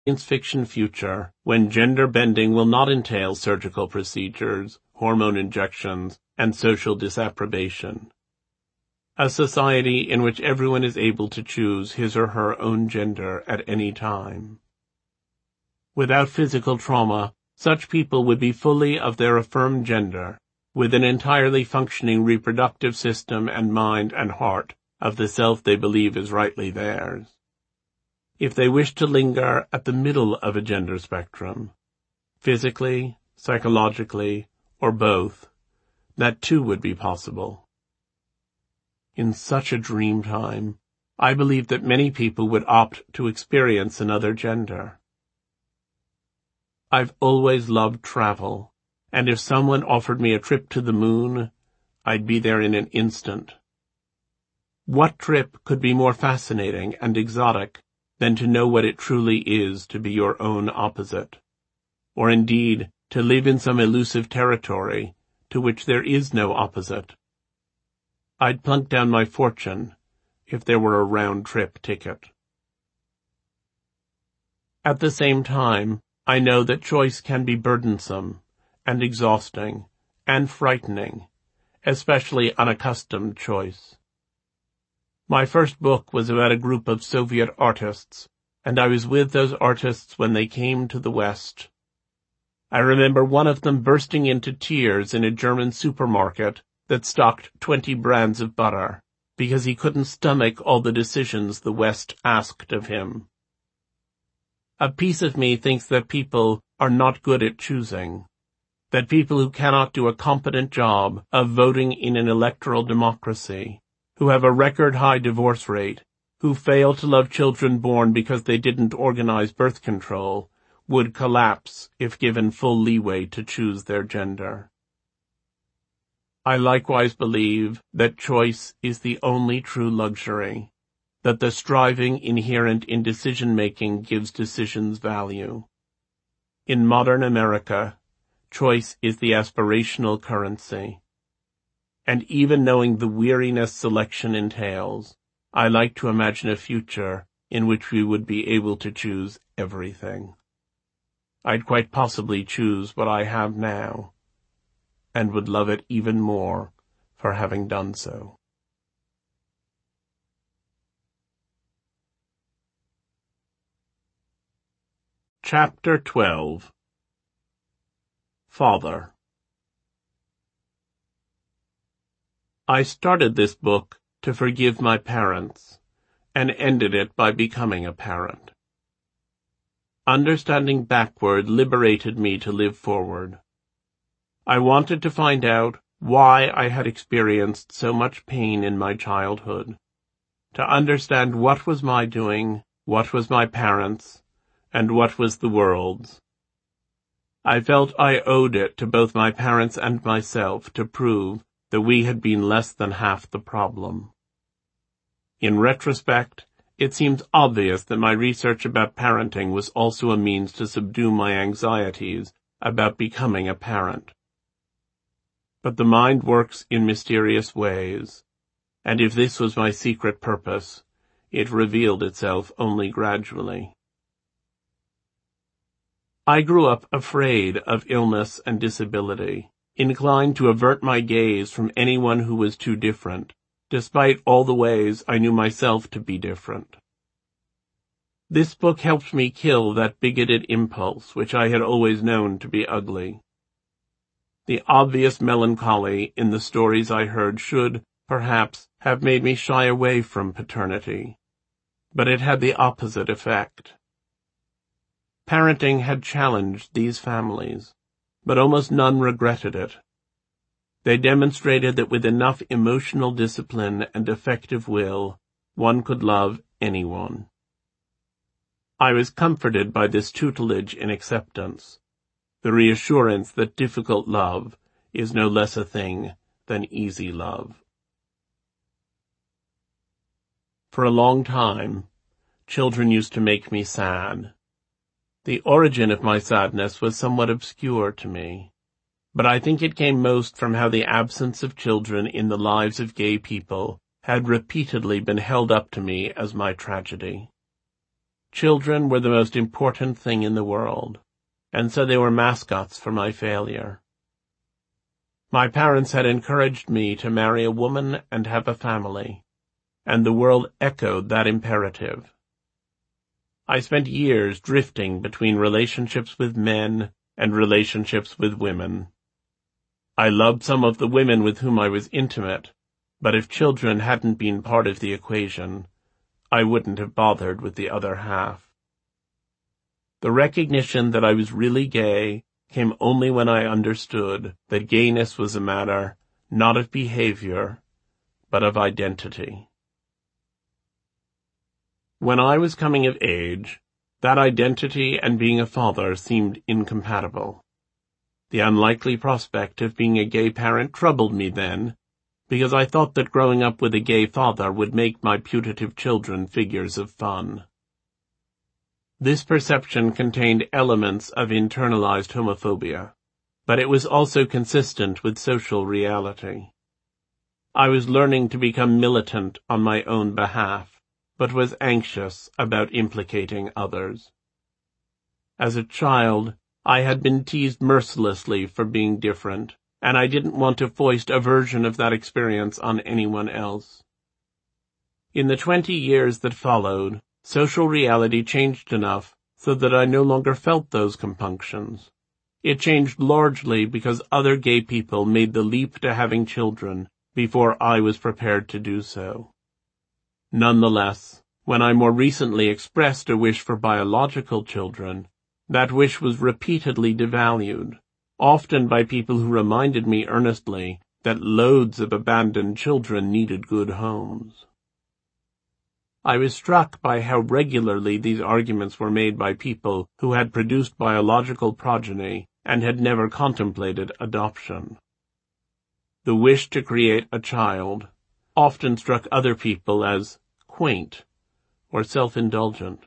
science fiction future when gender bending will not entail surgical procedures, hormone injections, and social disapprobation. A society in which everyone is able to choose his or her own gender at any time. Without physical trauma, such people would be fully of their affirmed gender, with an entirely functioning reproductive system and mind and heart of the self they believe is rightly theirs. If they wish to linger at the middle of a gender spectrum, physically, psychologically, or both, that too would be possible. In such a dream time, I believe that many people would opt to experience another gender. I've always loved travel, and if someone offered me a trip to the moon, I'd be there in an instant. What trip could be more fascinating and exotic than to know what it truly is to be your own opposite, or indeed to live in some elusive territory to which there is no opposite? I'd plunk down my fortune if there were a round-trip ticket. At the same time, I know that choice can be burdensome and exhausting and frightening, especially unaccustomed choice. My first book was about a group of Soviet artists, and I was with those artists when they came to the West. I remember one of them bursting into tears in a German supermarket that stocked 20 brands of butter, because he couldn't stomach all the decisions the West asked of him. A piece of me thinks that people are not good at choosing, that people who cannot do a competent job of voting in an electoral democracy, who have a record-high divorce rate, who fail to love children born because they didn't organize birth control, would collapse if given full leeway to choose their gender. I likewise believe that choice is the only true luxury, that the striving inherent in decision-making gives decisions value. In modern America, choice is the aspirational currency. And even knowing the weariness selection entails, I like to imagine a future in which we would be able to choose everything. I'd quite possibly choose what I have now, and would love it even more for having done so. Chapter 12. Father. I started this book to forgive my parents, and ended it by becoming a parent. Understanding backward liberated me to live forward. I wanted to find out why I had experienced so much pain in my childhood, to understand what was my doing, what was my parents', and what was the world's. I felt I owed it to both my parents and myself to prove that we had been less than half the problem. In retrospect, it seems obvious that my research about parenting was also a means to subdue my anxieties about becoming a parent. But the mind works in mysterious ways, and if this was my secret purpose, it revealed itself only gradually. I grew up afraid of illness and disability, inclined to avert my gaze from anyone who was too different, despite all the ways I knew myself to be different. This book helped me kill that bigoted impulse which I had always known to be ugly. The obvious melancholy in the stories I heard should, perhaps, have made me shy away from paternity, but it had the opposite effect. Parenting had challenged these families, but almost none regretted it. They demonstrated that with enough emotional discipline and effective will, one could love anyone. I was comforted by this tutelage in acceptance, the reassurance that difficult love is no less a thing than easy love. For a long time, children used to make me sad. The origin of my sadness was somewhat obscure to me, but I think it came most from how the absence of children in the lives of gay people had repeatedly been held up to me as my tragedy. Children were the most important thing in the world, and so they were mascots for my failure. My parents had encouraged me to marry a woman and have a family, and the world echoed that imperative. I spent years drifting between relationships with men and relationships with women. I loved some of the women with whom I was intimate, but if children hadn't been part of the equation, I wouldn't have bothered with the other half. The recognition that I was really gay came only when I understood that gayness was a matter not of behavior, but of identity. When I was coming of age, that identity and being a father seemed incompatible. The unlikely prospect of being a gay parent troubled me then, because I thought that growing up with a gay father would make my putative children figures of fun. This perception contained elements of internalized homophobia, but it was also consistent with social reality. I was learning to become militant on my own behalf, but was anxious about implicating others. As a child, I had been teased mercilessly for being different, and I didn't want to foist a version of that experience on anyone else. In the 20 years that followed, social reality changed enough so that I no longer felt those compunctions. It changed largely because other gay people made the leap to having children before I was prepared to do so. Nonetheless, when I more recently expressed a wish for biological children, that wish was repeatedly devalued, often by people who reminded me earnestly that loads of abandoned children needed good homes. I was struck by how regularly these arguments were made by people who had produced biological progeny and had never contemplated adoption. The wish to create a child often struck other people as quaint or self-indulgent.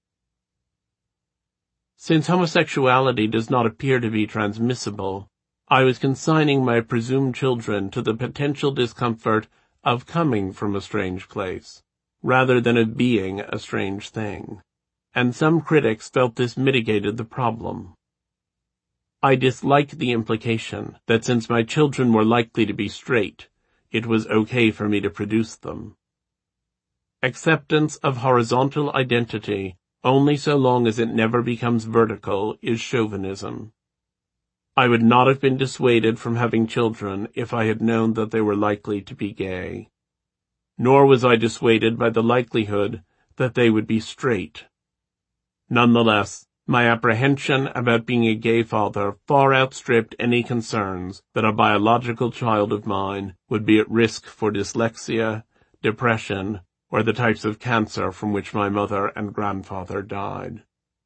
Since homosexuality does not appear to be transmissible, I was consigning my presumed children to the potential discomfort of coming from a strange place, rather than of being a strange thing, and some critics felt this mitigated the problem. I disliked the implication that since my children were likely to be straight, it was okay for me to produce them. Acceptance of horizontal identity only so long as it never becomes vertical is chauvinism. I would not have been dissuaded from having children if I had known that they were likely to be gay. Nor was I dissuaded by the likelihood that they would be straight. Nonetheless, my apprehension about being a gay father far outstripped any concerns that a biological child of mine would be at risk for dyslexia, depression, or the types of cancer from which my mother and grandfather died.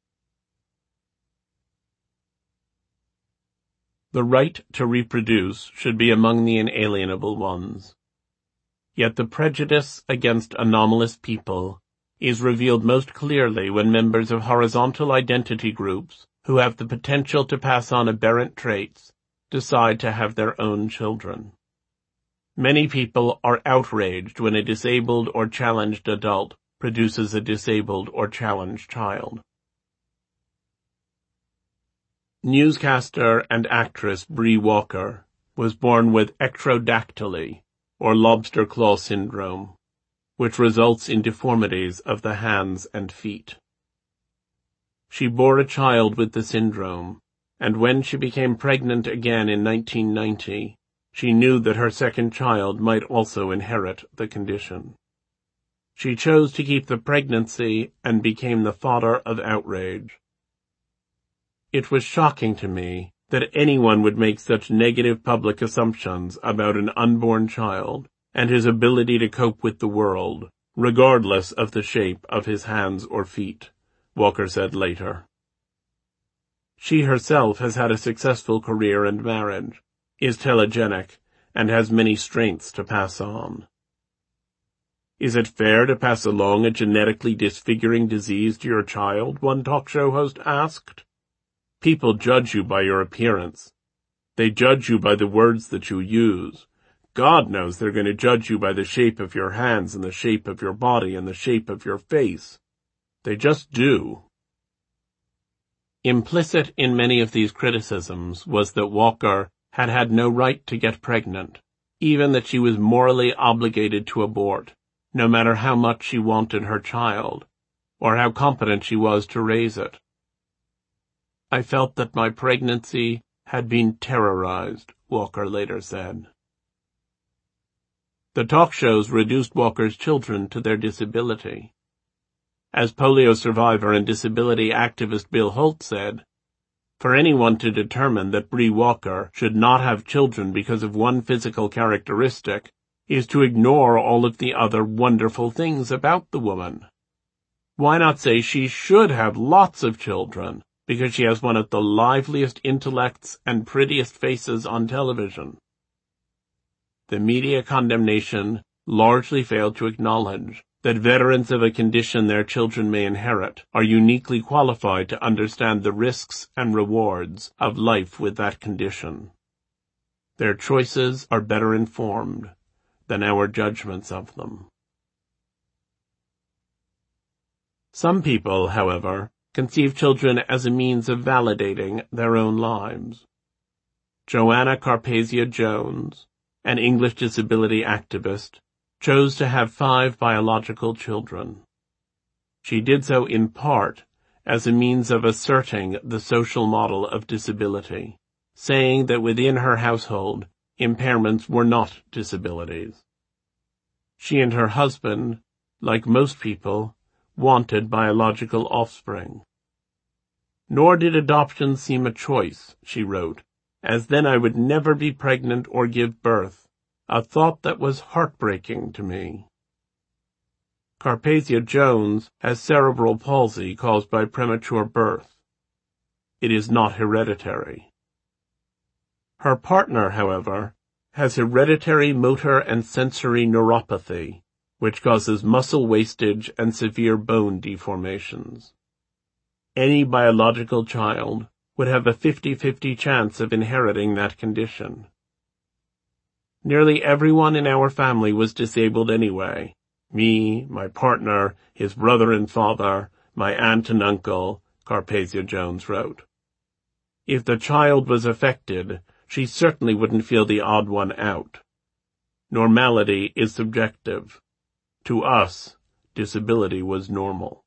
The right to reproduce should be among the inalienable ones. Yet the prejudice against anomalous people is revealed most clearly when members of horizontal identity groups who have the potential to pass on aberrant traits decide to have their own children. Many people are outraged when a disabled or challenged adult produces a disabled or challenged child. Newscaster and actress Bree Walker was born with ectrodactyly, or lobster claw syndrome, which results in deformities of the hands and feet. She bore a child with the syndrome, and when she became pregnant again in 1990, she knew that her second child might also inherit the condition. She chose to keep the pregnancy and became the fodder of outrage. It was shocking to me that anyone would make such negative public assumptions about an unborn child and his ability to cope with the world, regardless of the shape of his hands or feet, Walker said later. She herself has had a successful career and marriage, is telegenic, and has many strengths to pass on. Is it fair to pass along a genetically disfiguring disease to your child? One talk show host asked. People judge you by your appearance. They judge you by the words that you use. God knows they're going to judge you by the shape of your hands and the shape of your body and the shape of your face. They just do. Implicit in many of these criticisms was that Walker had had no right to get pregnant, even that she was morally obligated to abort, no matter how much she wanted her child, or how competent she was to raise it. I felt that my pregnancy had been terrorized, Walker later said. The talk shows reduced Walker's children to their disability. As polio survivor and disability activist Bill Holt said, for anyone to determine that Bree Walker should not have children because of one physical characteristic is to ignore all of the other wonderful things about the woman. Why not say she should have lots of children because she has one of the liveliest intellects and prettiest faces on television? The media condemnation largely failed to acknowledge that veterans of a condition their children may inherit are uniquely qualified to understand the risks and rewards of life with that condition. Their choices are better informed than our judgments of them. Some people, however, conceive children as a means of validating their own lives. Joanna Carpathia Jones, an English disability activist, chose to have 5 biological children. She did so in part as a means of asserting the social model of disability, saying that within her household, impairments were not disabilities. She and her husband, like most people, wanted biological offspring. Nor did adoption seem a choice, she wrote, as then I would never be pregnant or give birth, a thought that was heartbreaking to me. Carpathia Jones has cerebral palsy caused by premature birth. It is not hereditary. Her partner, however, has hereditary motor and sensory neuropathy, which causes muscle wastage and severe bone deformations. Any biological child would have a 50-50 chance of inheriting that condition. Nearly everyone in our family was disabled anyway. Me, my partner, his brother and father, my aunt and uncle, Carpathia Jones wrote. If the child was affected, she certainly wouldn't feel the odd one out. Normality is subjective. To us, disability was normal.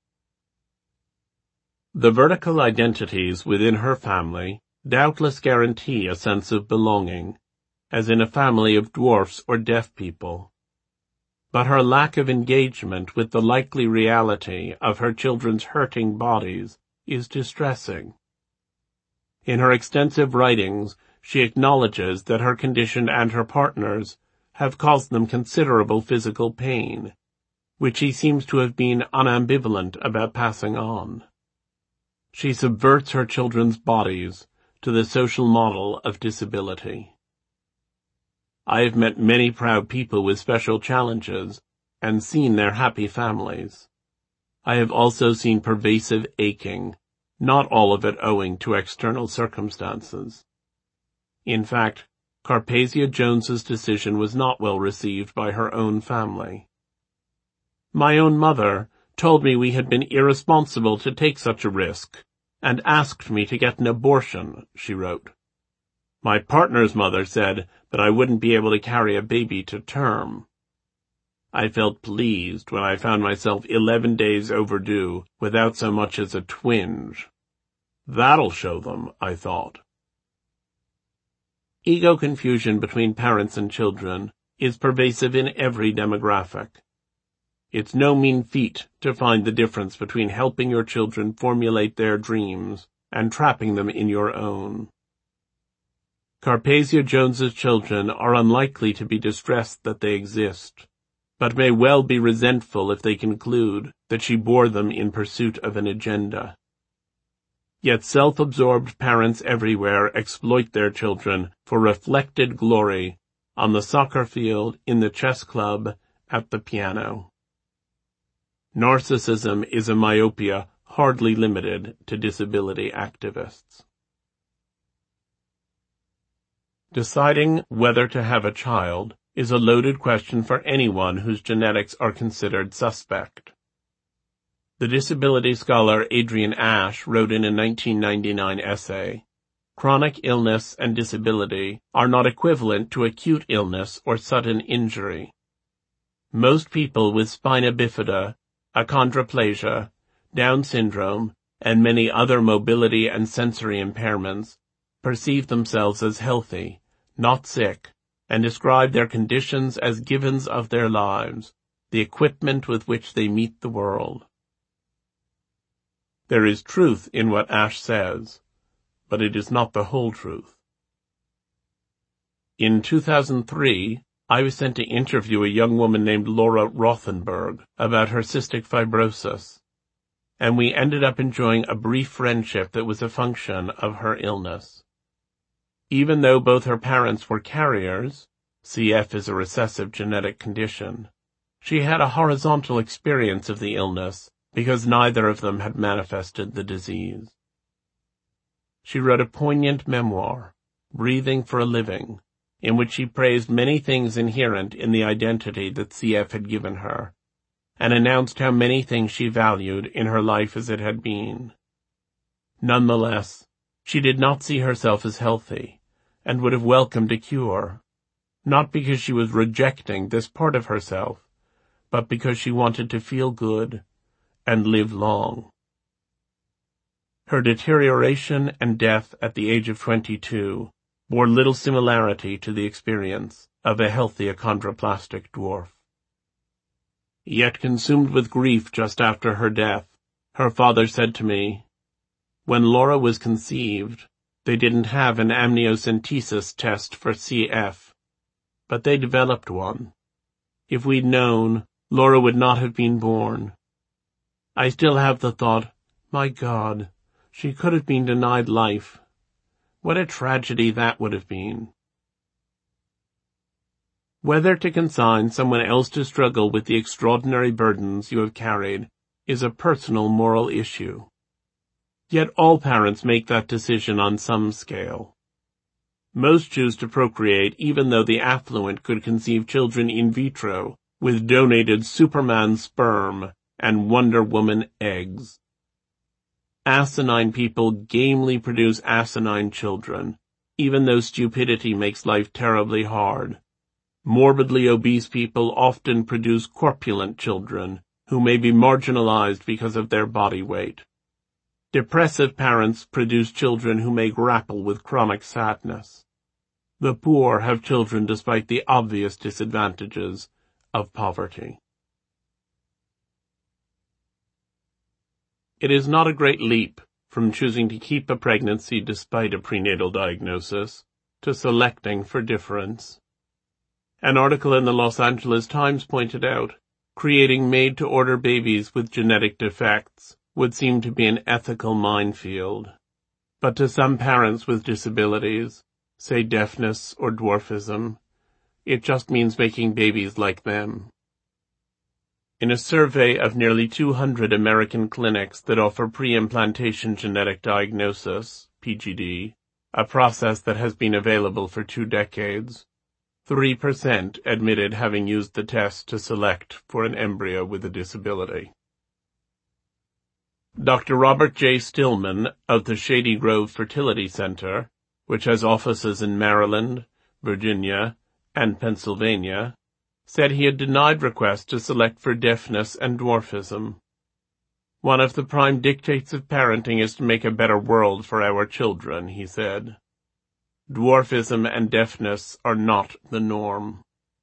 The vertical identities within her family doubtless guarantee a sense of belonging, as in a family of dwarfs or deaf people. But her lack of engagement with the likely reality of her children's hurting bodies is distressing. In her extensive writings, she acknowledges that her condition and her partner's have caused them considerable physical pain, which she seems to have been unambivalent about passing on. She subverts her children's bodies to the social model of disability. I have met many proud people with special challenges and seen their happy families. I have also seen pervasive aching, not all of it owing to external circumstances. In fact, Carpathia Jones's decision was not well received by her own family. My own mother told me we had been irresponsible to take such a risk, and asked me to get an abortion, she wrote. My partner's mother said that I wouldn't be able to carry a baby to term. I felt pleased when I found myself 11 days overdue without so much as a twinge. That'll show them, I thought. Ego confusion between parents and children is pervasive in every demographic. It's no mean feat to find the difference between helping your children formulate their dreams and trapping them in your own. Carpathia Jones's children are unlikely to be distressed that they exist, but may well be resentful if they conclude that she bore them in pursuit of an agenda. Yet self-absorbed parents everywhere exploit their children for reflected glory on the soccer field, in the chess club, at the piano. Narcissism is a myopia hardly limited to disability activists. Deciding whether to have a child is a loaded question for anyone whose genetics are considered suspect. The disability scholar Adrian Ash wrote in a 1999 essay, "Chronic illness and disability are not equivalent to acute illness or sudden injury. Most people with spina bifida, achondroplasia, Down syndrome, and many other mobility and sensory impairments perceive themselves as healthy, not sick, and describe their conditions as givens of their lives, the equipment with which they meet the world." There is truth in what Ash says, but it is not the whole truth. In 2003, I was sent to interview a young woman named Laura Rothenberg about her cystic fibrosis, and we ended up enjoying a brief friendship that was a function of her illness. Even though both her parents were carriers, CF is a recessive genetic condition, she had a horizontal experience of the illness because neither of them had manifested the disease. She wrote a poignant memoir, Breathing for a Living, in which she praised many things inherent in the identity that CF had given her, and announced how many things she valued in her life as it had been. Nonetheless, she did not see herself as healthy, and would have welcomed a cure, not because she was rejecting this part of herself, but because she wanted to feel good and live long. Her deterioration and death at the age of 22 bore little similarity to the experience of a healthy achondroplastic dwarf. Yet consumed with grief just after her death, her father said to me, "When Laura was conceived, they didn't have an amniocentesis test for CF, but they developed one. If we'd known, Laura would not have been born. I still have the thought, my God, she could have been denied life. What a tragedy that would have been." Whether to consign someone else to struggle with the extraordinary burdens you have carried is a personal moral issue. Yet all parents make that decision on some scale. Most choose to procreate even though the affluent could conceive children in vitro with donated Superman sperm and Wonder Woman eggs. Asinine people gamely produce asinine children, even though stupidity makes life terribly hard. Morbidly obese people often produce corpulent children, who may be marginalized because of their body weight. Depressive parents produce children who may grapple with chronic sadness. The poor have children despite the obvious disadvantages of poverty. It is not a great leap from choosing to keep a pregnancy despite a prenatal diagnosis to selecting for difference. An article in the Los Angeles Times pointed out, creating made-to-order babies with genetic defects would seem to be an ethical minefield. But to some parents with disabilities, say deafness or dwarfism, it just means making babies like them. In a survey of nearly 200 American clinics that offer pre-implantation genetic diagnosis, PGD, a process that has been available for 2 decades, 3% admitted having used the test to select for an embryo with a disability. Dr. Robert J. Stillman of the Shady Grove Fertility Center, which has offices in Maryland, Virginia, and Pennsylvania, said he had denied requests to select for deafness and dwarfism. "One of the prime dictates of parenting is to make a better world for our children," he said. Dwarfism and deafness are not the norm.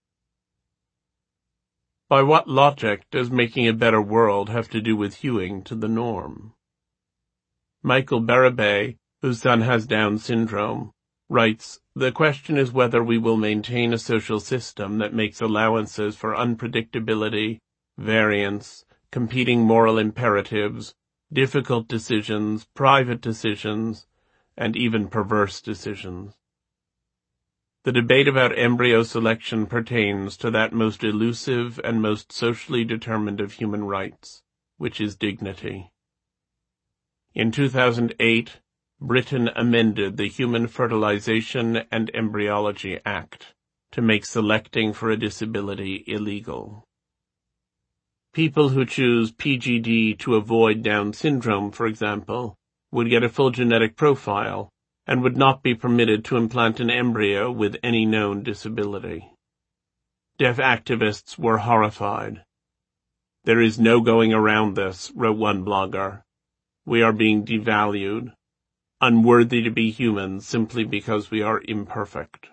By what logic does making a better world have to do with hewing to the norm? Michael Barabé, whose son has Down syndrome, writes, "The question is whether we will maintain a social system that makes allowances for unpredictability, variance, competing moral imperatives, difficult decisions, private decisions, and even perverse decisions." The debate about embryo selection pertains to that most elusive and most socially determined of human rights, which is dignity. In 2008, Britain amended the Human Fertilization and Embryology Act to make selecting for a disability illegal. People who choose PGD to avoid Down syndrome, for example, would get a full genetic profile and would not be permitted to implant an embryo with any known disability. Deaf activists were horrified. "There is no going around this," wrote one blogger. "We are being devalued, unworthy to be human simply because we are imperfect."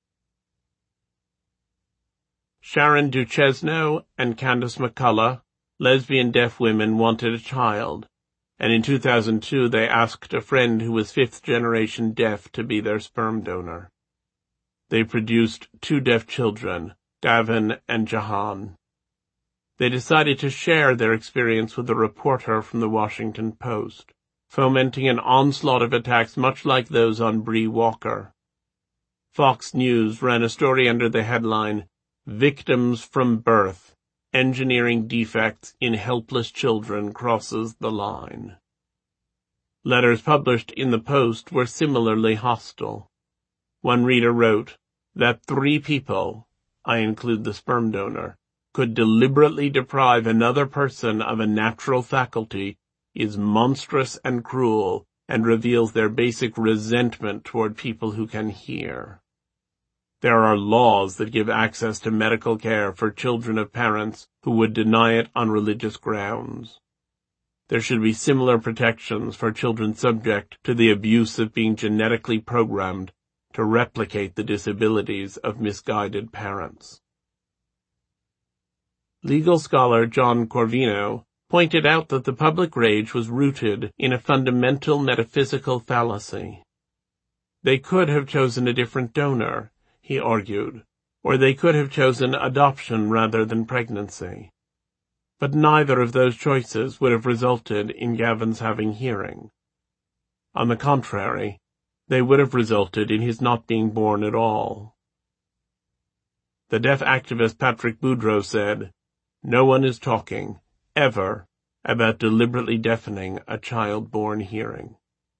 Sharon Duchesneau and Candace McCullough, lesbian deaf women, wanted a child, and in 2002 they asked a friend who was fifth-generation deaf to be their sperm donor. They produced 2 deaf children, Gavin and Jahan. They decided to share their experience with a reporter from the Washington Post, fomenting an onslaught of attacks much like those on Bree Walker. Fox News ran a story under the headline, "Victims from Birth, Engineering Defects in Helpless Children Crosses the Line." Letters published in the Post were similarly hostile. One reader wrote that 3 people, I include the sperm donor, could deliberately deprive another person of a natural faculty is monstrous and cruel and reveals their basic resentment toward people who can hear. There are laws that give access to medical care for children of parents who would deny it on religious grounds. There should be similar protections for children subject to the abuse of being genetically programmed to replicate the disabilities of misguided parents. Legal scholar John Corvino pointed out that the public rage was rooted in a fundamental metaphysical fallacy. They could have chosen a different donor, he argued, or they could have chosen adoption rather than pregnancy. But neither of those choices would have resulted in Gavin's having hearing. On the contrary, they would have resulted in his not being born at all. The deaf activist Patrick Boudreau said, "No one is talking, ever, about deliberately deafening a child born hearing."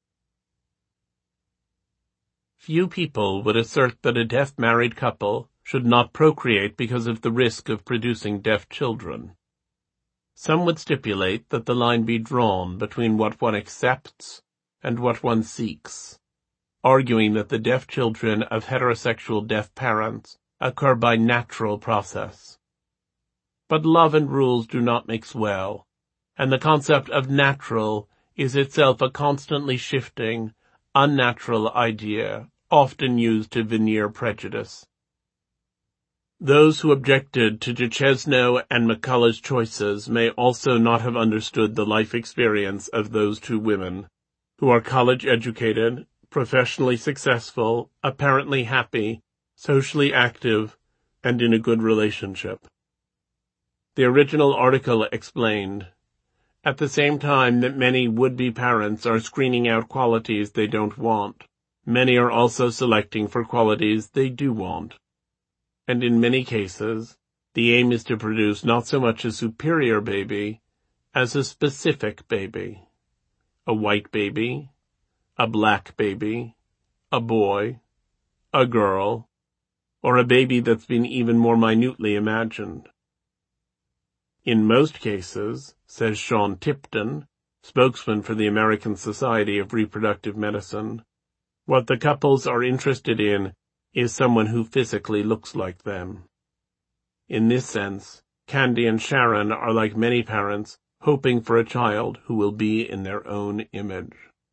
Few people would assert that a deaf married couple should not procreate because of the risk of producing deaf children. Some would stipulate that the line be drawn between what one accepts and what one seeks, arguing that the deaf children of heterosexual deaf parents occur by natural process. But love and rules do not mix well, and the concept of natural is itself a constantly shifting, unnatural idea, often used to veneer prejudice. Those who objected to Duchesneau and McCullough's choices may also not have understood the life experience of those 2 women, who are college-educated, professionally successful, apparently happy, socially active, and in a good relationship. The original article explained, "At the same time that many would-be parents are screening out qualities they don't want, many are also selecting for qualities they do want. And in many cases, the aim is to produce not so much a superior baby as a specific baby. A white baby, a black baby, a boy, a girl, or a baby that's been even more minutely imagined. In most cases," says Sean Tipton, spokesman for the American Society of Reproductive Medicine, "what the couples are interested in is someone who physically looks like them." In this sense, Candy and Sharon are like many parents hoping for a child who will be in their own image.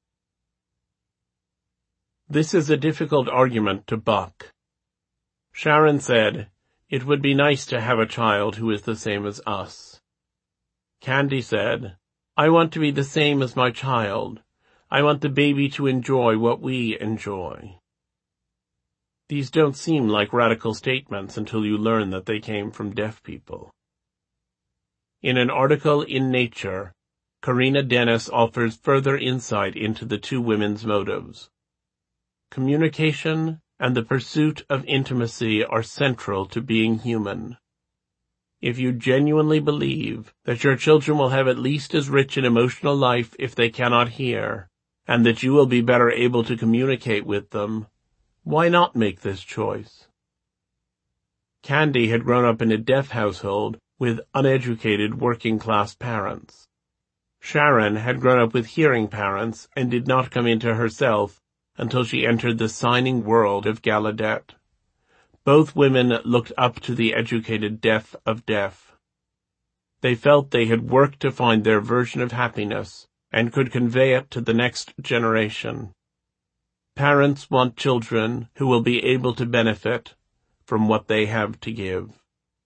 This is a difficult argument to buck. Sharon said, "It would be nice to have a child who is the same as us." Candy said, "I want to be the same as my child. I want the baby to enjoy what we enjoy." These don't seem like radical statements until you learn that they came from deaf people. In an article in Nature, Karina Dennis offers further insight into the 2 women's motives. Communication and the pursuit of intimacy are central to being human. If you genuinely believe that your children will have at least as rich an emotional life if they cannot hear, and that you will be better able to communicate with them, why not make this choice? Candy had grown up in a deaf household with uneducated working-class parents. Sharon had grown up with hearing parents and did not come into herself until she entered the signing world of Gallaudet. Both women looked up to the educated deaf of deaf. They felt they had worked to find their version of happiness and could convey it to the next generation. Parents want children who will be able to benefit from what they have to give.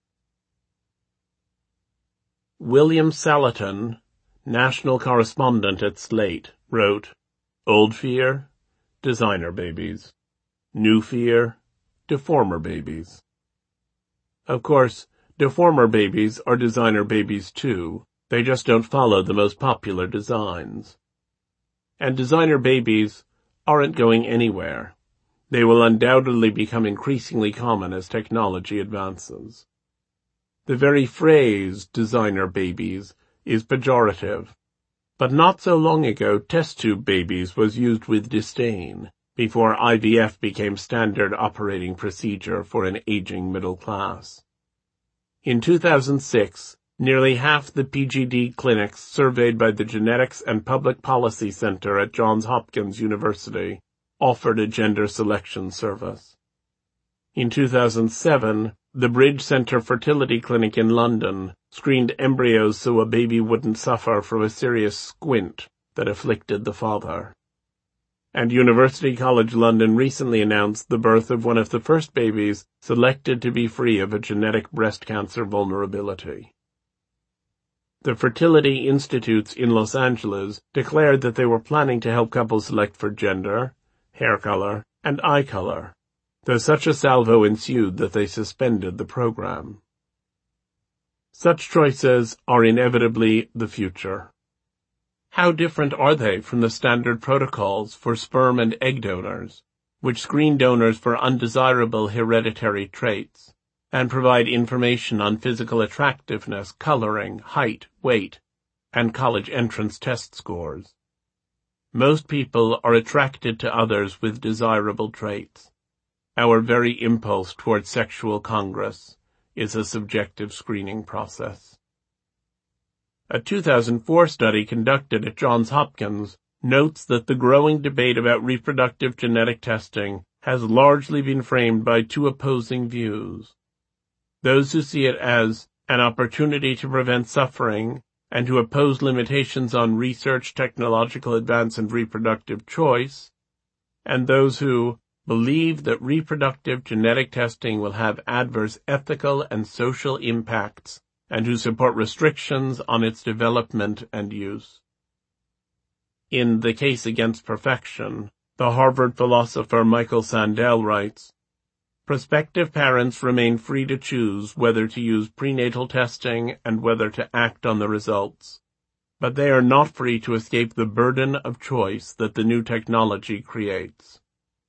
William Salatin, national correspondent at Slate, wrote, "Old fear, designer babies. New fear, deformer babies." Of course, deformer babies are designer babies too. They just don't follow the most popular designs. And designer babies aren't going anywhere. They will undoubtedly become increasingly common as technology advances. The very phrase designer babies is pejorative, but not so long ago test tube babies was used with disdain before IVF became standard operating procedure for an aging middle class. In 2006, nearly half the PGD clinics surveyed by the Genetics and Public Policy Center at Johns Hopkins University offered a gender selection service. In 2007, the Bridge Centre Fertility Clinic in London screened embryos so a baby wouldn't suffer from a serious squint that afflicted the father. And University College London recently announced the birth of one of the first babies selected to be free of a genetic breast cancer vulnerability. The fertility institutes in Los Angeles declared that they were planning to help couples select for gender, hair color, and eye color, though such a salvo ensued that they suspended the program. Such choices are inevitably the future. How different are they from the standard protocols for sperm and egg donors, which screen donors for undesirable hereditary traits and provide information on physical attractiveness, coloring, height, weight, and college entrance test scores? Most people are attracted to others with desirable traits. Our very impulse toward sexual congress is a subjective screening process. A 2004 study conducted at Johns Hopkins notes that the growing debate about reproductive genetic testing has largely been framed by two opposing views. Those who see it as an opportunity to prevent suffering and who oppose limitations on research, technological advance, and reproductive choice, and those who believe that reproductive genetic testing will have adverse ethical and social impacts and who support restrictions on its development and use. In The Case Against Perfection, the Harvard philosopher Michael Sandel writes, "Prospective parents remain free to choose whether to use prenatal testing and whether to act on the results, but they are not free to escape the burden of choice that the new technology creates."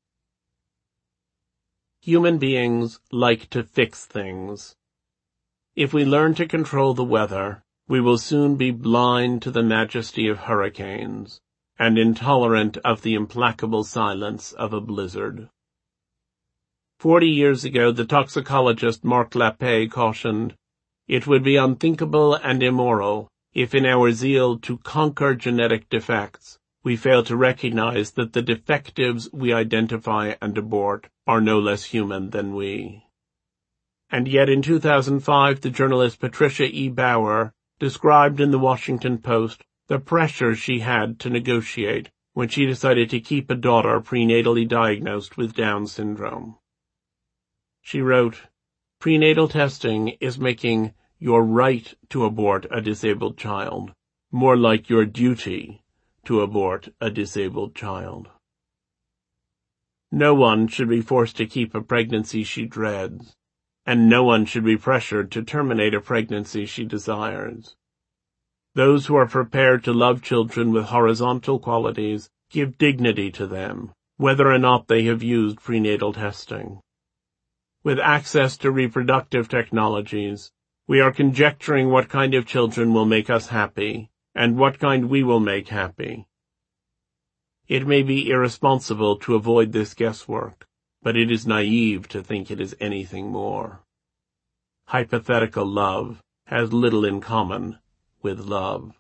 Human beings like to fix things. If we learn to control the weather, we will soon be blind to the majesty of hurricanes and intolerant of the implacable silence of a blizzard. 40 years ago, the toxicologist Marc Lappé cautioned, "It would be unthinkable and immoral if in our zeal to conquer genetic defects, we fail to recognize that the defectives we identify and abort are no less human than we." And yet in 2005, the journalist Patricia E. Bauer described in the Washington Post the pressure she had to negotiate when she decided to keep a daughter prenatally diagnosed with Down syndrome. She wrote, "Prenatal testing is making your right to abort a disabled child more like your duty to abort a disabled child." No one should be forced to keep a pregnancy she dreads, and no one should be pressured to terminate a pregnancy she desires. Those who are prepared to love children with horizontal qualities give dignity to them, whether or not they have used prenatal testing. With access to reproductive technologies, we are conjecturing what kind of children will make us happy, and what kind we will make happy. It may be irresponsible to avoid this guesswork, but it is naive to think it is anything more. Hypothetical love has little in common with love.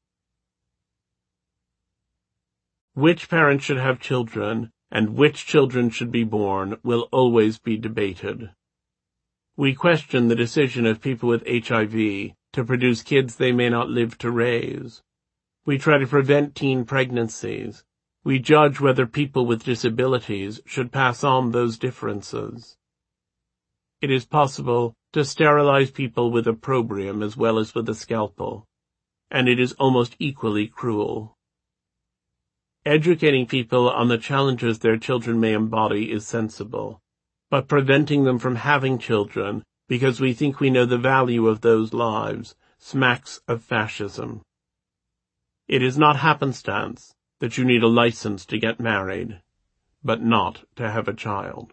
Which parents should have children and which children should be born will always be debated. We question the decision of people with HIV to produce kids they may not live to raise. We try to prevent teen pregnancies. We judge whether people with disabilities should pass on those differences. It is possible to sterilize people with opprobrium as well as with a scalpel, and it is almost equally cruel. Educating people on the challenges their children may embody is sensible, but preventing them from having children because we think we know the value of those lives smacks of fascism. It is not happenstance that you need a license to get married, but not to have a child.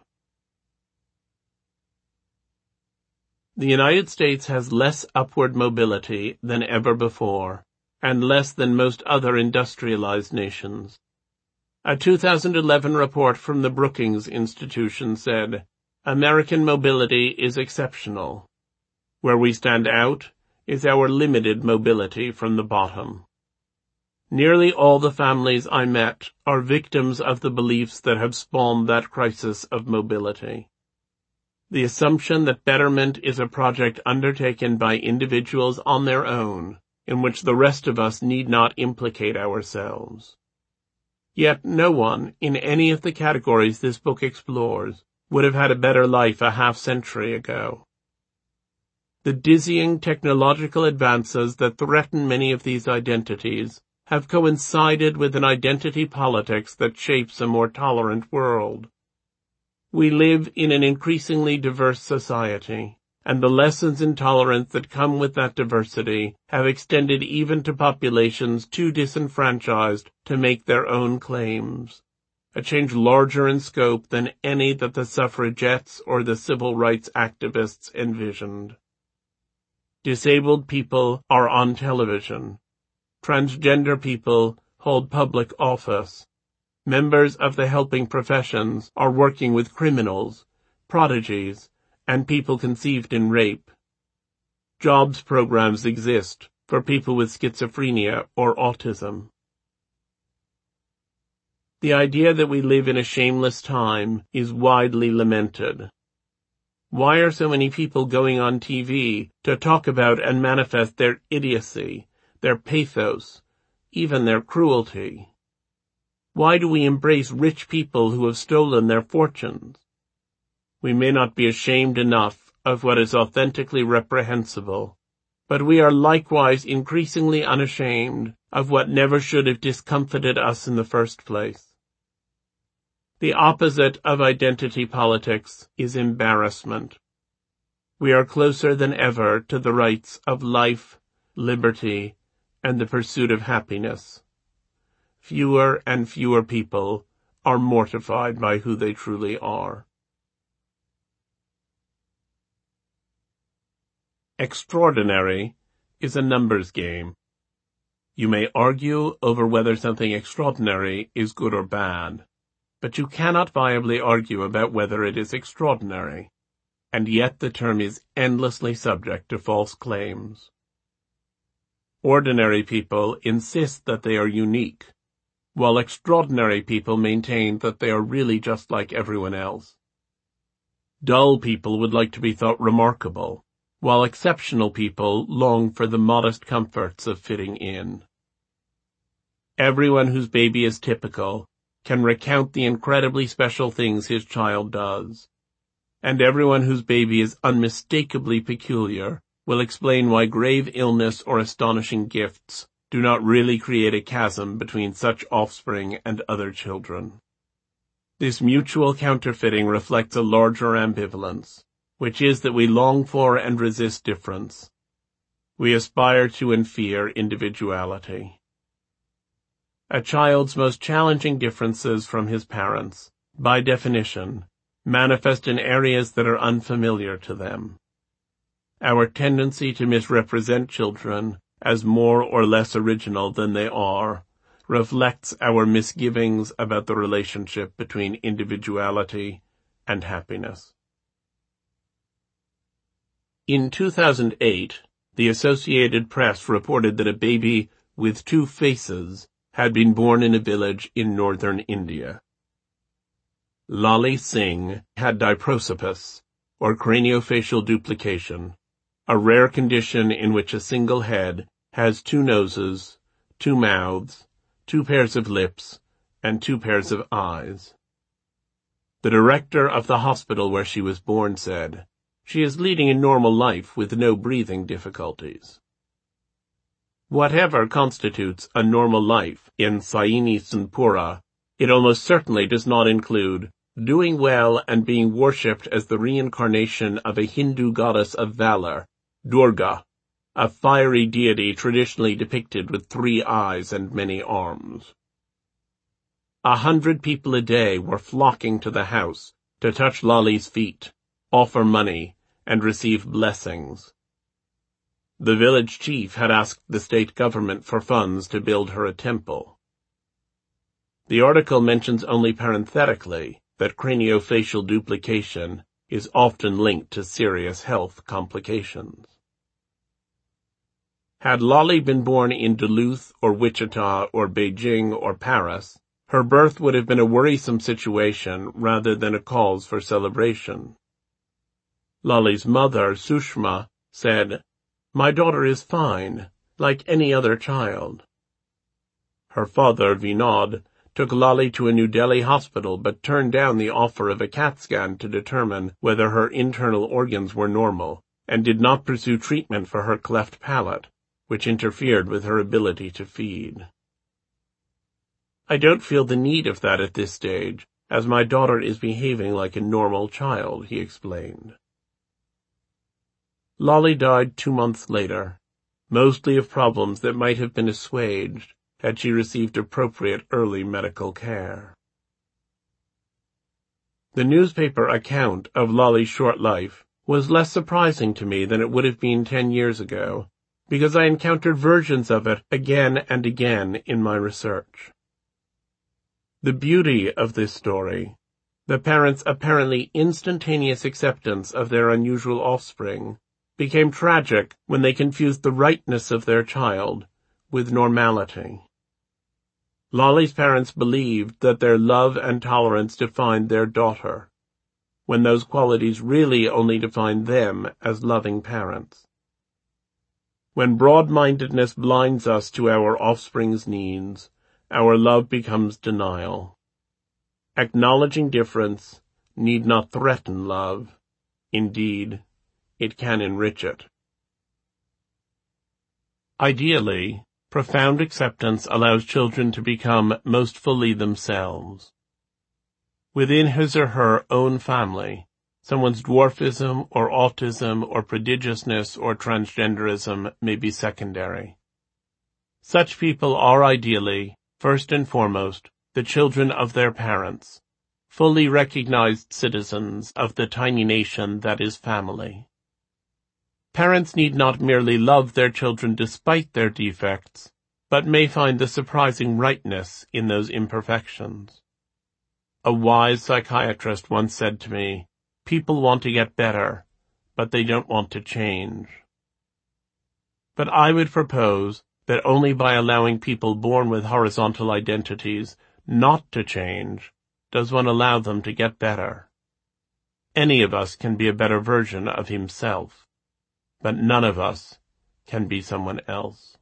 The United States has less upward mobility than ever before, and less than most other industrialized nations. A 2011 report from the Brookings Institution said, American mobility is exceptional. Where we stand out is our limited mobility from the bottom. Nearly all the families I met are victims of the beliefs that have spawned that crisis of mobility. The assumption that betterment is a project undertaken by individuals on their own, in which the rest of us need not implicate ourselves. Yet no one, in any of the categories this book explores, would have had a better life a half-century ago. The dizzying technological advances that threaten many of these identities have coincided with an identity politics that shapes a more tolerant world. We live in an increasingly diverse society, and the lessons in tolerance that come with that diversity have extended even to populations too disenfranchised to make their own claims, a change larger in scope than any that the suffragettes or the civil rights activists envisioned. Disabled people are on television. Transgender people hold public office. Members of the helping professions are working with criminals, prodigies, and people conceived in rape. Jobs programs exist for people with schizophrenia or autism. The idea that we live in a shameless time is widely lamented. Why are so many people going on TV to talk about and manifest their idiocy, their pathos, even their cruelty? Why do we embrace rich people who have stolen their fortunes? We may not be ashamed enough of what is authentically reprehensible, but we are likewise increasingly unashamed of what never should have discomfited us in the first place. The opposite of identity politics is embarrassment. We are closer than ever to the rights of life, liberty, and the pursuit of happiness. Fewer and fewer people are mortified by who they truly are. Extraordinary is a numbers game. You may argue over whether something extraordinary is good or bad, but you cannot viably argue about whether it is extraordinary, and yet the term is endlessly subject to false claims. Ordinary people insist that they are unique, while extraordinary people maintain that they are really just like everyone else. Dull people would like to be thought remarkable, while exceptional people long for the modest comforts of fitting in. Everyone whose baby is typical can recount the incredibly special things his child does, and everyone whose baby is unmistakably peculiar will explain why grave illness or astonishing gifts do not really create a chasm between such offspring and other children. This mutual counterfeiting reflects a larger ambivalence, which is that we long for and resist difference. We aspire to and fear individuality. A child's most challenging differences from his parents, by definition, manifest in areas that are unfamiliar to them. Our tendency to misrepresent children as more or less original than they are, reflects our misgivings about the relationship between individuality and happiness. In 2008, the Associated Press reported that a baby with two faces had been born in a village in northern India. Lali Singh had diprosopis, or craniofacial duplication, a rare condition in which a single head has two noses, two mouths, two pairs of lips, and two pairs of eyes. The director of the hospital where she was born said, "She is leading a normal life with no breathing difficulties." Whatever constitutes a normal life in Saini Sanpura, it almost certainly does not include doing well and being worshipped as the reincarnation of a Hindu goddess of valor, Durga, a fiery deity traditionally depicted with 3 eyes and many arms. 100 people a day were flocking to the house to touch Lali's feet, offer money, and receive blessings. The village chief had asked the state government for funds to build her a temple. The article mentions only parenthetically that craniofacial duplication is often linked to serious health complications. Had Lali been born in Duluth or Wichita or Beijing or Paris, her birth would have been a worrisome situation rather than a cause for celebration. Lali's mother, Sushma, said, "My daughter is fine, like any other child." Her father, Vinod, took Lali to a New Delhi hospital but turned down the offer of a CAT scan to determine whether her internal organs were normal, and did not pursue treatment for her cleft palate, which interfered with her ability to feed. "I don't feel the need of that at this stage, as my daughter is behaving like a normal child," he explained. Lali died 2 months later, mostly of problems that might have been assuaged had she received appropriate early medical care. The newspaper account of Lali's short life was less surprising to me than it would have been 10 years ago, because I encountered versions of it again and again in my research. The beauty of this story, the parents' apparently instantaneous acceptance of their unusual offspring, became tragic when they confused the rightness of their child with normality. Lali's parents believed that their love and tolerance defined their daughter, when those qualities really only defined them as loving parents. When broad-mindedness blinds us to our offspring's needs, our love becomes denial. Acknowledging difference need not threaten love. Indeed, it can enrich it. Ideally, profound acceptance allows children to become most fully themselves. Within his or her own family, someone's dwarfism or autism or prodigiousness or transgenderism may be secondary. Such people are ideally, first and foremost, the children of their parents, fully recognized citizens of the tiny nation that is family. Parents need not merely love their children despite their defects, but may find the surprising rightness in those imperfections. A wise psychiatrist once said to me, "People want to get better, but they don't want to change." But I would propose that only by allowing people born with horizontal identities not to change does one allow them to get better. Any of us can be a better version of himself, but none of us can be someone else.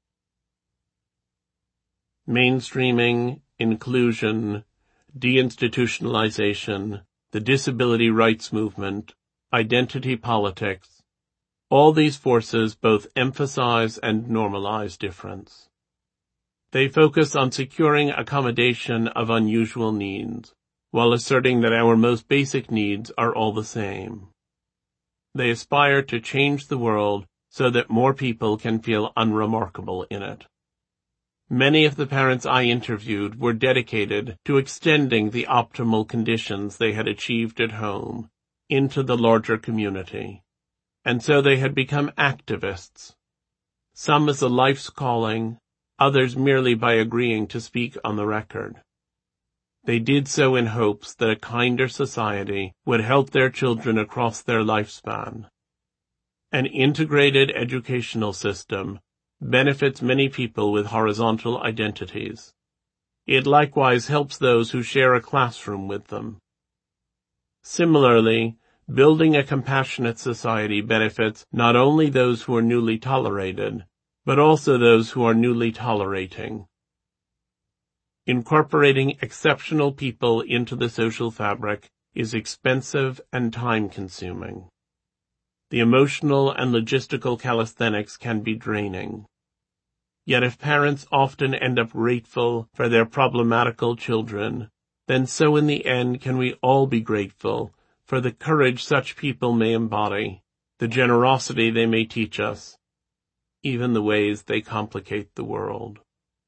Mainstreaming, inclusion, deinstitutionalization, the disability rights movement, identity politics, all these forces both emphasize and normalize difference. They focus on securing accommodation of unusual needs, while asserting that our most basic needs are all the same. They aspire to change the world so that more people can feel unremarkable in it. Many of the parents I interviewed were dedicated to extending the optimal conditions they had achieved at home into the larger community, and so they had become activists, some as a life's calling, others merely by agreeing to speak on the record. They did so in hopes that a kinder society would help their children across their lifespan. An integrated educational system benefits many people with horizontal identities. It likewise helps those who share a classroom with them. Similarly, building a compassionate society benefits not only those who are newly tolerated, but also those who are newly tolerating. Incorporating exceptional people into the social fabric is expensive and time-consuming. The emotional and logistical calisthenics can be draining. Yet if parents often end up grateful for their problematical children, then so in the end can we all be grateful for the courage such people may embody, the generosity they may teach us, even the ways they complicate the world.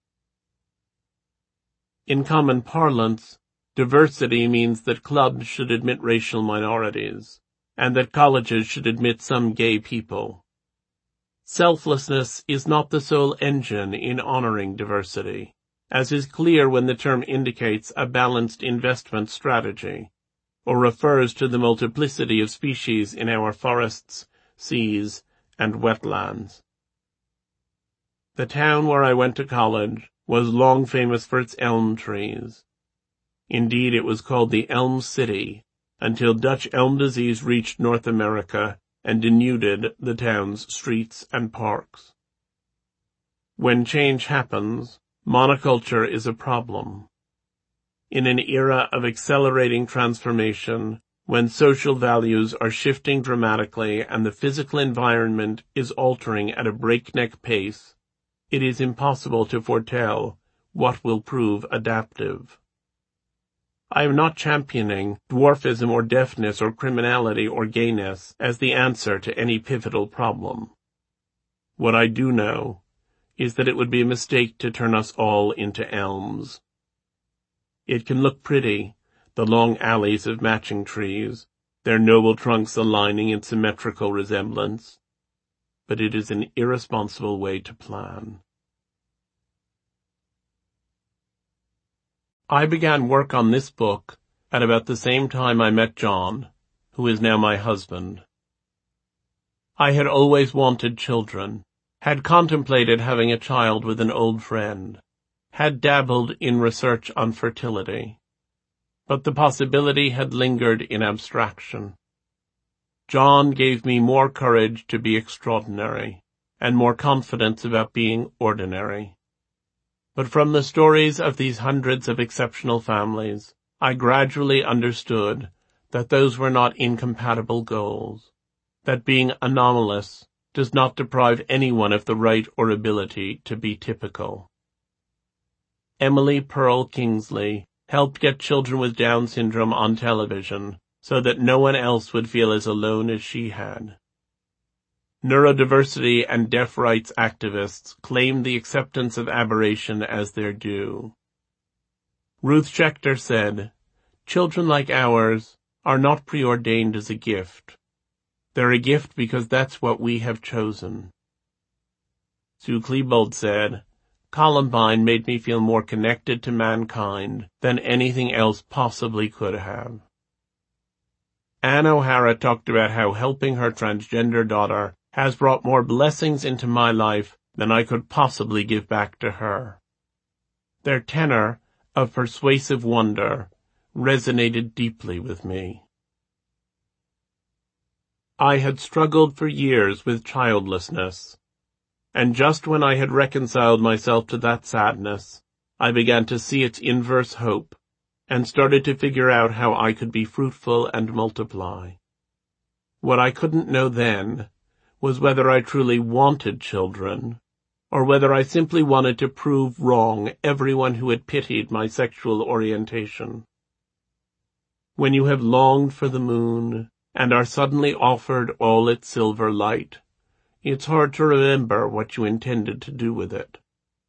In common parlance, diversity means that clubs should admit racial minorities, and that colleges should admit some gay people. Selflessness is not the sole engine in honoring diversity, as is clear when the term indicates a balanced investment strategy, or refers to the multiplicity of species in our forests, seas, and wetlands. The town where I went to college was long famous for its elm trees. Indeed, it was called the Elm City until Dutch elm disease reached North America and denuded the town's streets and parks. When change happens, monoculture is a problem. In an era of accelerating transformation, when social values are shifting dramatically and the physical environment is altering at a breakneck pace, it is impossible to foretell what will prove adaptive. I am not championing dwarfism or deafness or criminality or gayness as the answer to any pivotal problem. What I do know is that it would be a mistake to turn us all into elms. It can look pretty, the long alleys of matching trees, their noble trunks aligning in symmetrical resemblance, but it is an irresponsible way to plan. I began work on this book at about the same time I met John, who is now my husband. I had always wanted children, had contemplated having a child with an old friend, had dabbled in research on fertility, but the possibility had lingered in abstraction. John gave me more courage to be extraordinary, and more confidence about being ordinary. But from the stories of these hundreds of exceptional families, I gradually understood that those were not incompatible goals, that being anomalous does not deprive anyone of the right or ability to be typical. Emily Pearl Kingsley helped get children with Down syndrome on television so that no one else would feel as alone as she had. Neurodiversity and deaf rights activists claimed the acceptance of aberration as their due. Ruth Schechter said, "Children like ours are not preordained as a gift. They're a gift because that's what we have chosen." Sue Klebold said, "Columbine made me feel more connected to mankind than anything else possibly could have." Ann O'Hara talked about how helping her transgender daughter has brought more blessings into my life than I could possibly give back to her. Their tenor of persuasive wonder resonated deeply with me. I had struggled for years with childlessness, and just when I had reconciled myself to that sadness, I began to see its inverse hope, and started to figure out how I could be fruitful and multiply. What I couldn't know then was whether I truly wanted children, or whether I simply wanted to prove wrong everyone who had pitied my sexual orientation. When you have longed for the moon, and are suddenly offered all its silver light, it's hard to remember what you intended to do with it.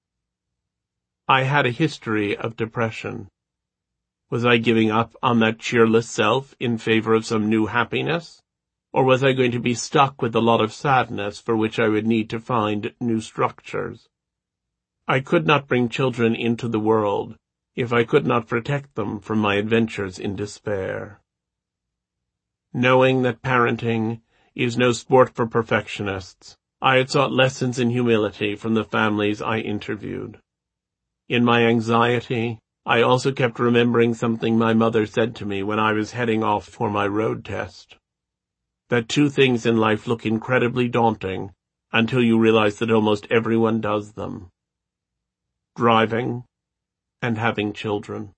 I had a history of depression. Was I giving up on that cheerless self in favor of some new happiness? Or was I going to be stuck with a lot of sadness for which I would need to find new structures? I could not bring children into the world if I could not protect them from my adventures in despair. Knowing that parenting is no sport for perfectionists. I had sought lessons in humility from the families I interviewed. In my anxiety, I also kept remembering something my mother said to me when I was heading off for my road test. That two things in life look incredibly daunting until you realize that almost everyone does them. Driving and having children.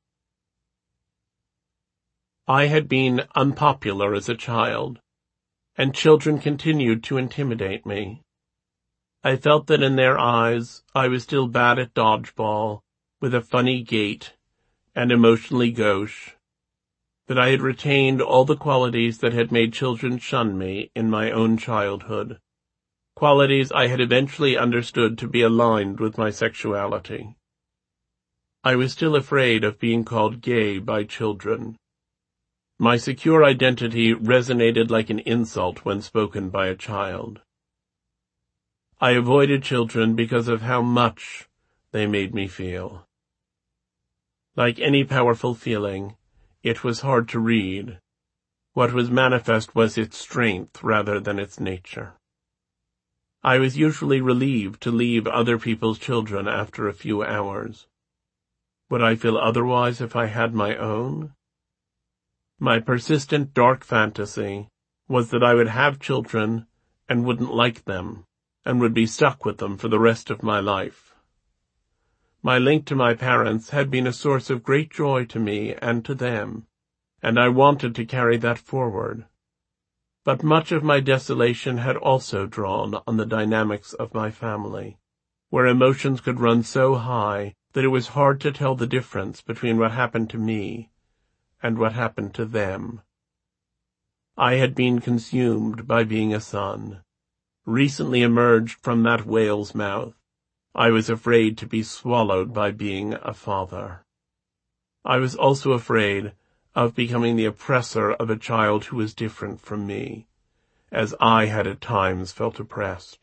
I had been unpopular as a child, and children continued to intimidate me. I felt that in their eyes I was still bad at dodgeball, with a funny gait, and emotionally gauche, that I had retained all the qualities that had made children shun me in my own childhood, qualities I had eventually understood to be aligned with my sexuality. I was still afraid of being called gay by children. My secure identity resonated like an insult when spoken by a child. I avoided children because of how much they made me feel. Like any powerful feeling, it was hard to read. What was manifest was its strength rather than its nature. I was usually relieved to leave other people's children after a few hours. Would I feel otherwise if I had my own? My persistent dark fantasy was that I would have children and wouldn't like them, and would be stuck with them for the rest of my life. My link to my parents had been a source of great joy to me and to them, and I wanted to carry that forward. But much of my desolation had also drawn on the dynamics of my family, where emotions could run so high that it was hard to tell the difference between what happened to me and what happened to them. I had been consumed by being a son, recently emerged from that whale's mouth. I was afraid to be swallowed by being a father. I was also afraid of becoming the oppressor of a child who was different from me, as I had at times felt oppressed.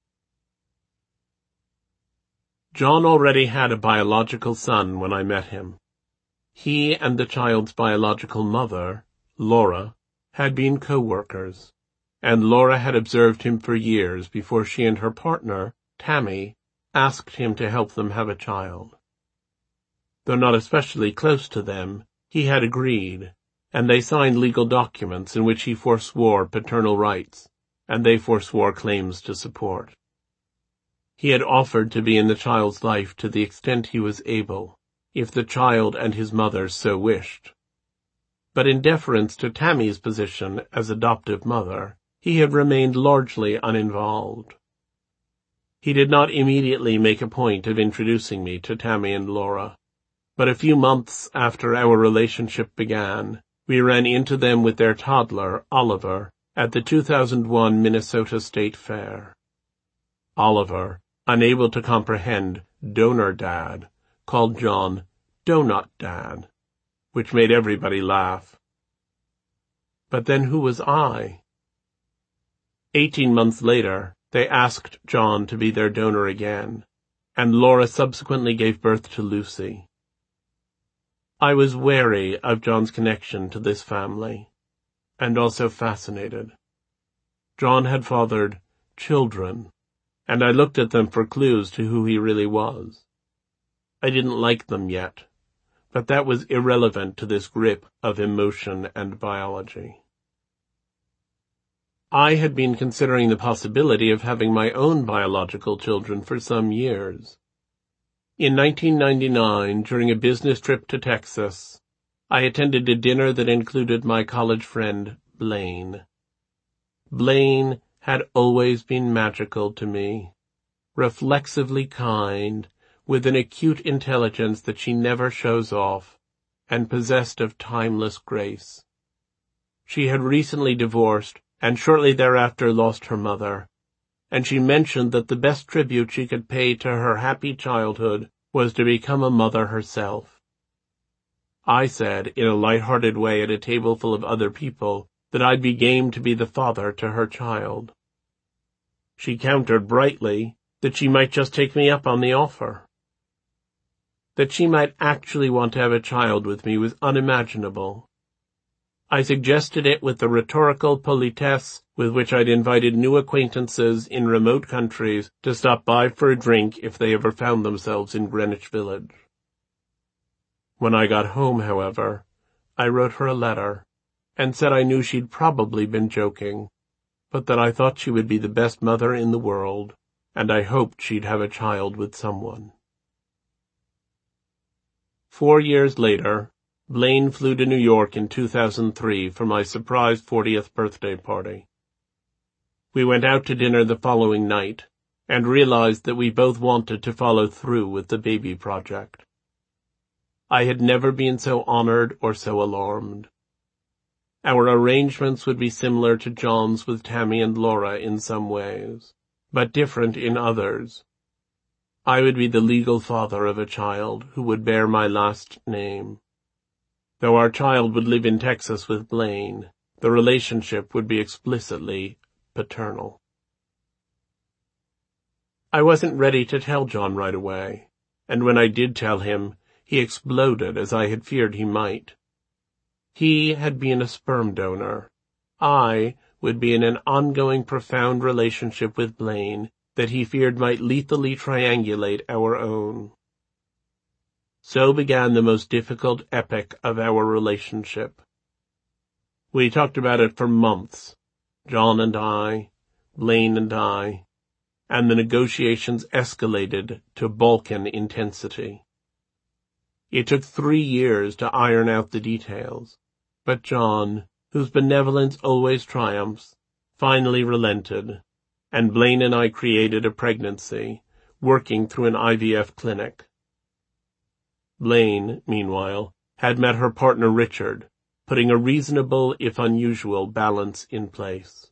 John already had a biological son when I met him. He and the child's biological mother, Laura, had been co-workers, and Laura had observed him for years before she and her partner, Tammy, asked him to help them have a child. Though not especially close to them, he had agreed, and they signed legal documents in which he forswore paternal rights, and they forswore claims to support. He had offered to be in the child's life to the extent he was able, if the child and his mother so wished. But in deference to Tammy's position as adoptive mother, he had remained largely uninvolved. He did not immediately make a point of introducing me to Tammy and Laura, but a few months after our relationship began, we ran into them with their toddler, Oliver, at the 2001 Minnesota State Fair. Oliver, unable to comprehend Donor Dad, called John Donut Dad, which made everybody laugh. But then who was I? 18 months later, they asked John to be their donor again, and Laura subsequently gave birth to Lucy. I was wary of John's connection to this family, and also fascinated. John had fathered children, and I looked at them for clues to who he really was. I didn't like them yet, but that was irrelevant to this grip of emotion and biology. I had been considering the possibility of having my own biological children for some years. In 1999, during a business trip to Texas, I attended a dinner that included my college friend, Blaine. Blaine had always been magical to me, reflexively kind, with an acute intelligence that she never shows off, and possessed of timeless grace. She had recently divorced, and shortly thereafter lost her mother, and she mentioned that the best tribute she could pay to her happy childhood was to become a mother herself. I said, in a light-hearted way at a table full of other people, that I'd be game to be the father to her child. She countered brightly that she might just take me up on the offer. That she might actually want to have a child with me was unimaginable. I suggested it with the rhetorical politesse with which I'd invited new acquaintances in remote countries to stop by for a drink if they ever found themselves in Greenwich Village. When I got home, however, I wrote her a letter and said I knew she'd probably been joking, but that I thought she would be the best mother in the world, and I hoped she'd have a child with someone. 4 years later, Blaine flew to New York in 2003 for my surprise 40th birthday party. We went out to dinner the following night and realized that we both wanted to follow through with the baby project. I had never been so honored or so alarmed. Our arrangements would be similar to John's with Tammy and Laura in some ways, but different in others. I would be the legal father of a child who would bear my last name. Though our child would live in Texas with Blaine, the relationship would be explicitly paternal. I wasn't ready to tell John right away, and when I did tell him, he exploded as I had feared he might. He had been a sperm donor. I would be in an ongoing profound relationship with Blaine that he feared might lethally triangulate our own. So began the most difficult epoch of our relationship. We talked about it for months, John and I, Blaine and I, and the negotiations escalated to Balkan intensity. It took 3 years to iron out the details, but John, whose benevolence always triumphs, finally relented, and Blaine and I created a pregnancy, working through an IVF clinic. Blaine, meanwhile, had met her partner Richard, putting a reasonable, if unusual, balance in place.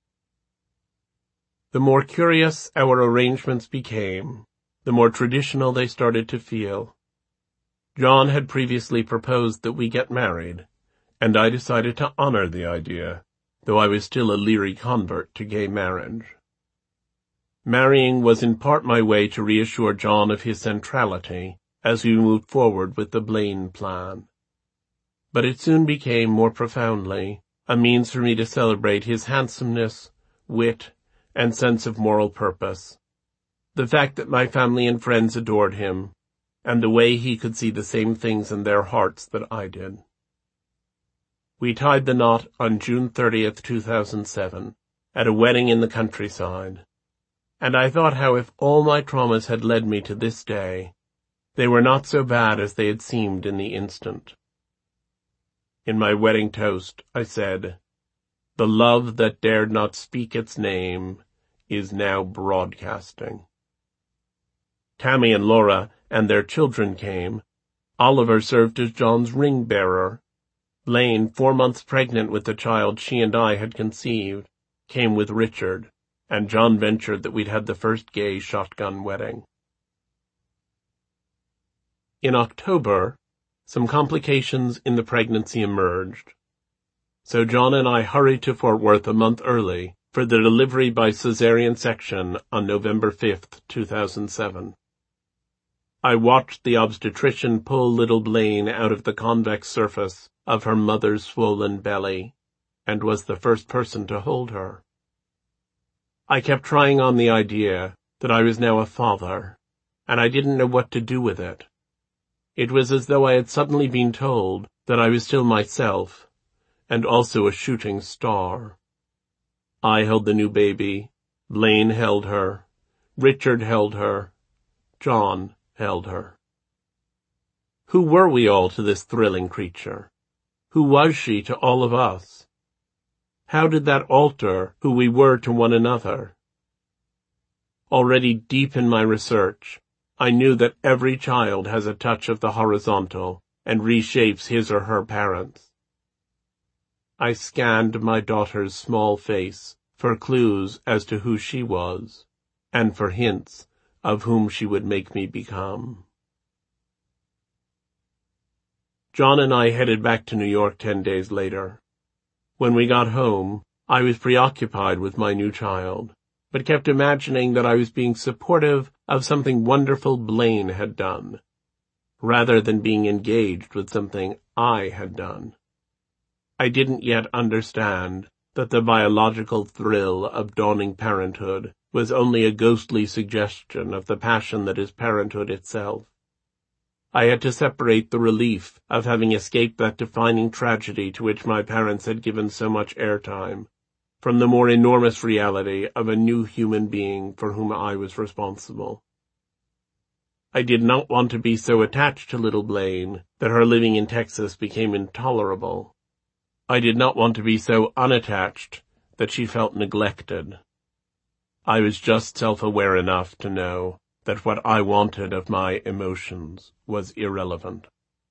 The more curious our arrangements became, the more traditional they started to feel. John had previously proposed that we get married, and I decided to honor the idea, though I was still a leery convert to gay marriage. Marrying was in part my way to reassure John of his centrality as we moved forward with the Blaine plan. But it soon became, more profoundly, a means for me to celebrate his handsomeness, wit, and sense of moral purpose, the fact that my family and friends adored him, and the way he could see the same things in their hearts that I did. We tied the knot on June 30th, 2007, at a wedding in the countryside, and I thought how if all my traumas had led me to this day, they were not so bad as they had seemed in the instant. In my wedding toast, I said, "The love that dared not speak its name is now broadcasting." Tammy and Laura and their children came. Oliver served as John's ring bearer. Blaine, 4 months pregnant with the child she and I had conceived, came with Richard, and John ventured that we'd had the first gay shotgun wedding. In October, some complications in the pregnancy emerged, so John and I hurried to Fort Worth a month early for the delivery by cesarean section on November 5th, 2007. I watched the obstetrician pull little Blaine out of the convex surface of her mother's swollen belly, and was the first person to hold her. I kept trying on the idea that I was now a father, and I didn't know what to do with it. It was as though I had suddenly been told that I was still myself, and also a shooting star. I held the new baby, Blaine held her, Richard held her, John held her. Who were we all to this thrilling creature? Who was she to all of us? How did that alter who we were to one another? Already deep in my research, I knew that every child has a touch of the horizontal and reshapes his or her parents. I scanned my daughter's small face for clues as to who she was, and for hints of whom she would make me become. John and I headed back to New York 10 days later. When we got home, I was preoccupied with my new child, but kept imagining that I was being supportive of something wonderful Blaine had done, rather than being engaged with something I had done. I didn't yet understand that the biological thrill of dawning parenthood was only a ghostly suggestion of the passion that is parenthood itself. I had to separate the relief of having escaped that defining tragedy to which my parents had given so much airtime, from the more enormous reality of a new human being for whom I was responsible. I did not want to be so attached to little Blaine that her living in Texas became intolerable. I did not want to be so unattached that she felt neglected. I was just self-aware enough to know that what I wanted of my emotions was irrelevant.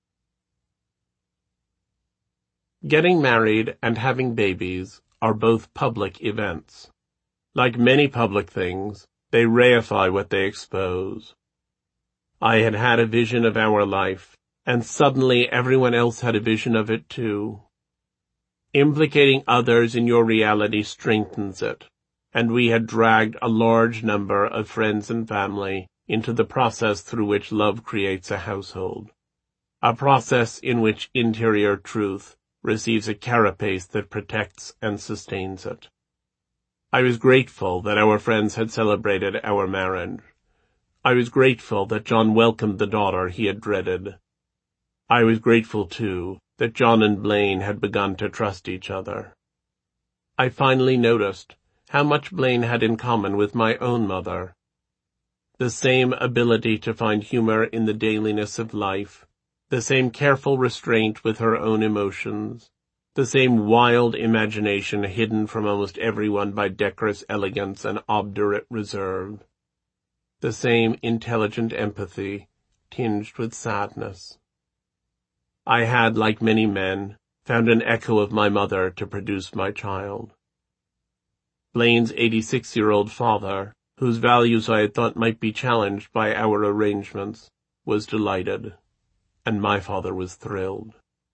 Getting married and having babies are both public events. Like many public things, they reify what they expose. I had had a vision of our life, and suddenly everyone else had a vision of it too. Implicating others in your reality strengthens it, and we had dragged a large number of friends and family into the process through which love creates a household, a process in which interior truth receives a carapace that protects and sustains it. I was grateful that our friends had celebrated our marriage. I was grateful that John welcomed the daughter he had dreaded. I was grateful, too, that John and Blaine had begun to trust each other. I finally noticed how much Blaine had in common with my own mother. The same ability to find humor in the dailiness of life, the same careful restraint with her own emotions, the same wild imagination hidden from almost everyone by decorous elegance and obdurate reserve, the same intelligent empathy tinged with sadness. I had, like many men, found an echo of my mother to produce my child. Blaine's 86-year-old father, whose values I had thought might be challenged by our arrangements, was delighted, and my father was thrilled.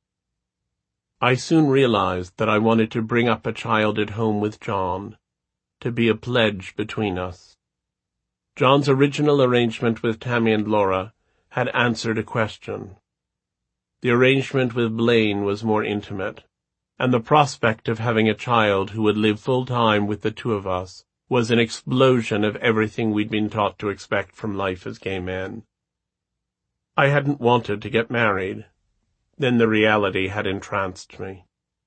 I soon realized that I wanted to bring up a child at home with John, to be a pledge between us. John's original arrangement with Tammy and Laura had answered a question. The arrangement with Blaine was more intimate, and the prospect of having a child who would live full-time with the two of us was an explosion of everything we'd been taught to expect from life as gay men. I hadn't wanted to get married. Then the reality had entranced me.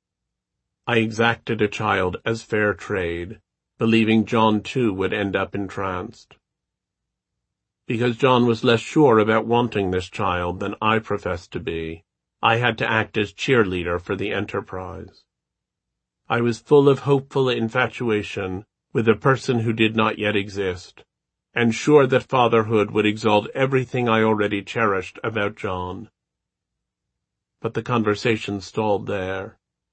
I exacted a child as fair trade, believing John too would end up entranced. Because John was less sure about wanting this child than I professed to be, I had to act as cheerleader for the enterprise. I was full of hopeful infatuation with a person who did not yet exist, and sure that fatherhood would exalt everything I already cherished about John. But the conversation stalled there.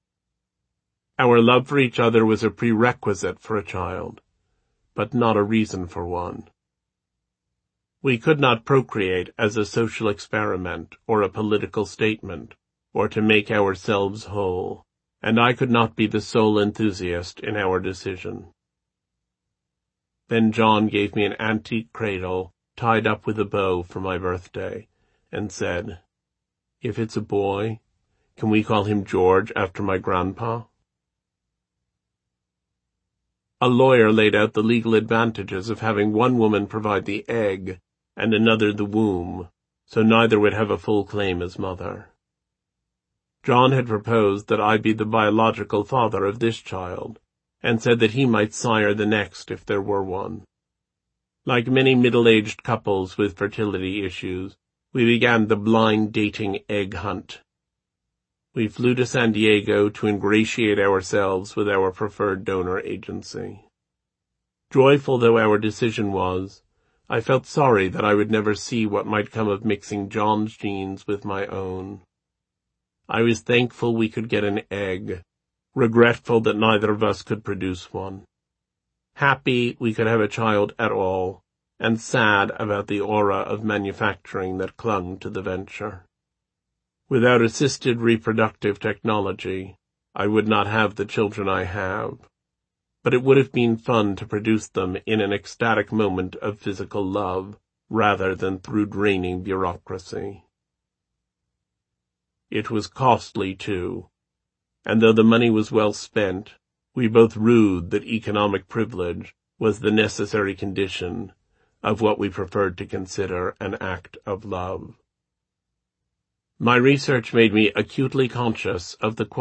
Our love for each other was a prerequisite for a child, but not a reason for one. We could not procreate as a social experiment or a political statement, or to make ourselves whole, and I could not be the sole enthusiast in our decision. Then John gave me an antique cradle tied up with a bow for my birthday, and said, "If it's a boy, can we call him George after my grandpa?" A lawyer laid out the legal advantages of having one woman provide the egg and another the womb, so neither would have a full claim as mother. John had proposed that I be the biological father of this child, and said that he might sire the next if there were one. Like many middle-aged couples with fertility issues, we began the blind dating egg hunt. We flew to San Diego to ingratiate ourselves with our preferred donor agency. Joyful though our decision was, I felt sorry that I would never see what might come of mixing John's genes with my own. I was thankful we could get an egg, regretful that neither of us could produce one. Happy we could have a child at all, and sad about the aura of manufacturing that clung to the venture. Without assisted reproductive technology, I would not have the children I have, but it would have been fun to produce them in an ecstatic moment of physical love, rather than through draining bureaucracy. It was costly, too. and though the money was well spent, we both rued that economic privilege was the necessary condition of what we preferred to consider an act of love. My research made me acutely conscious of the